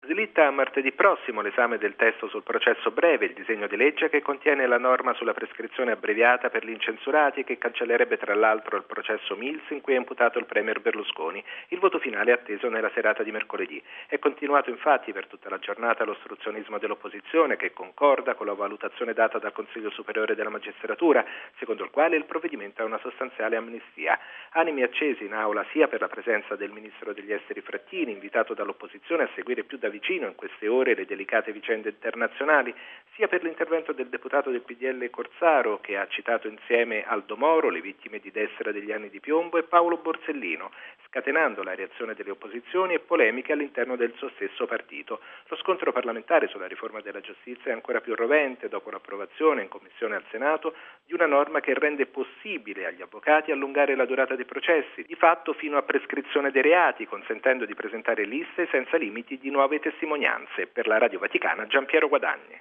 Slitta a martedì prossimo l'esame del testo sul processo breve, il disegno di legge che contiene la norma sulla prescrizione abbreviata per gli incensurati e che cancellerebbe tra l'altro il processo Mills in cui è imputato il premier Berlusconi. Il voto finale è atteso nella serata di mercoledì. È continuato infatti per tutta la giornata l'ostruzionismo dell'opposizione che concorda con la valutazione data dal Consiglio Superiore della Magistratura, secondo il quale il provvedimento è una sostanziale amnistia. Animi accesi in aula sia per la presenza del ministro degli esteri Frattini, invitato dall'opposizione a seguire più da vicino in queste ore le delicate vicende internazionali, sia per l'intervento del deputato del PDL Corsaro che ha citato insieme Aldo Moro, le vittime di destra degli anni di piombo, e Paolo Borsellino, scatenando la reazione delle opposizioni e polemiche all'interno del suo stesso partito. Lo scontro parlamentare sulla riforma della giustizia è ancora più rovente dopo l'approvazione in Commissione al Senato di una norma che rende possibile agli avvocati allungare la durata dei processi, di fatto fino a prescrizione dei reati, consentendo di presentare liste senza limiti di nuove testimonianze. Per la Radio Vaticana, Giampiero Guadagni.